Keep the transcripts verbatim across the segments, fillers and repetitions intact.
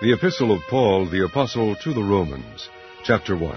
The Epistle of Paul the Apostle to the Romans, chapter one.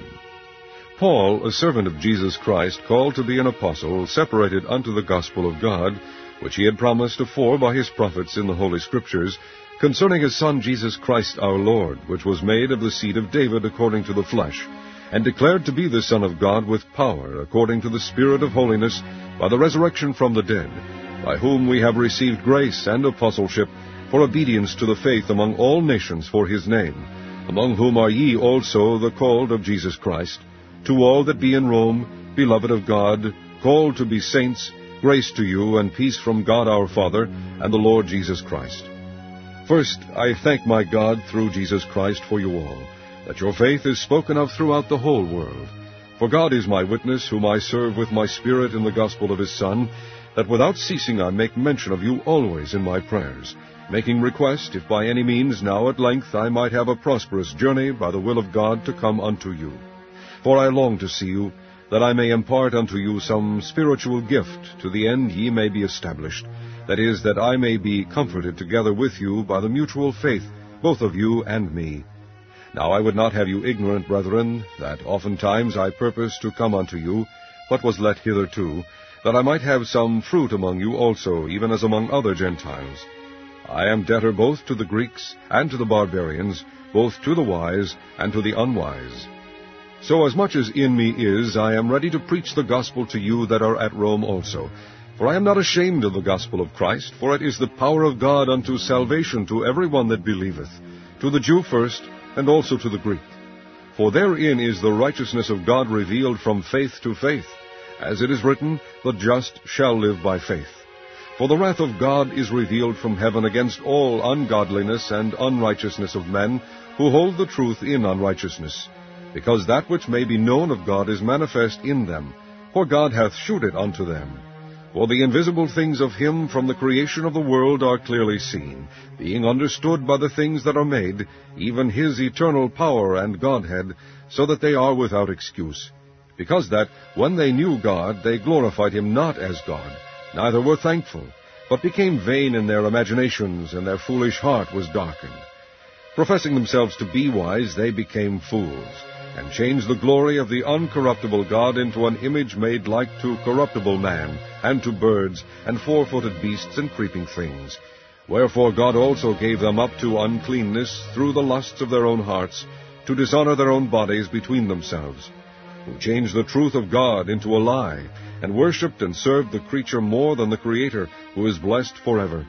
Paul, a servant of Jesus Christ, called to be an apostle, separated unto the gospel of God, which he had promised afore by his prophets in the Holy Scriptures, concerning his Son Jesus Christ our Lord, which was made of the seed of David according to the flesh, and declared to be the Son of God with power, according to the Spirit of holiness, by the resurrection from the dead, by whom we have received grace and apostleship, for obedience to the faith among all nations for his name, among whom are ye also the called of Jesus Christ, to all that be in Rome, beloved of God, called to be saints, grace to you and peace from God our Father and the Lord Jesus Christ. First, I thank my God through Jesus Christ for you all, that your faith is spoken of throughout the whole world. For God is my witness, whom I serve with my spirit in the gospel of his Son, that without ceasing I make mention of you always in my prayers, making request, if by any means now at length I might have a prosperous journey by the will of God to come unto you. For I long to see you, that I may impart unto you some spiritual gift, to the end ye may be established, that is, that I may be comforted together with you by the mutual faith, both of you and me. Now I would not have you ignorant, brethren, that oftentimes I purposed to come unto you, but was let hitherto, that I might have some fruit among you also, even as among other Gentiles. I am debtor both to the Greeks and to the barbarians, both to the wise and to the unwise. So as much as in me is, I am ready to preach the gospel to you that are at Rome also. For I am not ashamed of the gospel of Christ, for it is the power of God unto salvation to every one that believeth, to the Jew first, and also to the Greek. For therein is the righteousness of God revealed from faith to faith, as it is written, the just shall live by faith. For the wrath of God is revealed from heaven against all ungodliness and unrighteousness of men, who hold the truth in unrighteousness, because that which may be known of God is manifest in them, for God hath shewed it unto them. For the invisible things of him from the creation of the world are clearly seen, being understood by the things that are made, even his eternal power and Godhead, so that they are without excuse. Because that, when they knew God, they glorified him not as God, neither were thankful, but became vain in their imaginations, and their foolish heart was darkened. Professing themselves to be wise, they became fools, and changed the glory of the uncorruptible God into an image made like to corruptible man, and to birds, and four-footed beasts, and creeping things. Wherefore God also gave them up to uncleanness through the lusts of their own hearts, to dishonor their own bodies between themselves, who changed the truth of God into a lie, and worshipped and served the creature more than the Creator, who is blessed forever.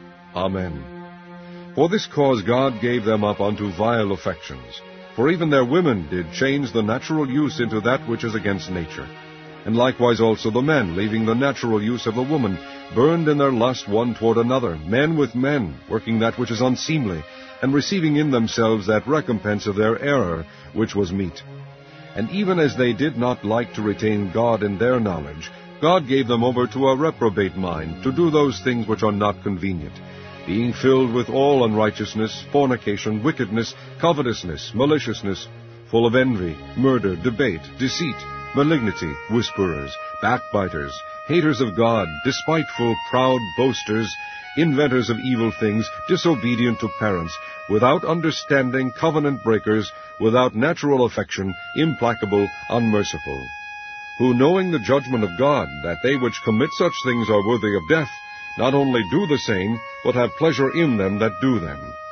Amen. For this cause God gave them up unto vile affections. For even their women did change the natural use into that which is against nature. And likewise also the men, leaving the natural use of the woman, burned in their lust one toward another, men with men, working that which is unseemly, and receiving in themselves that recompense of their error, which was meet. And even as they did not like to retain God in their knowledge, God gave them over to a reprobate mind, to do those things which are not convenient, being filled with all unrighteousness, fornication, wickedness, covetousness, maliciousness, full of envy, murder, debate, deceit, malignity, whisperers, backbiters, haters of God, despiteful, proud, boasters, inventors of evil things, disobedient to parents, without understanding, covenant breakers, without natural affection, implacable, unmerciful, who, knowing the judgment of God, that they which commit such things are worthy of death, not only do the same, but have pleasure in them that do them.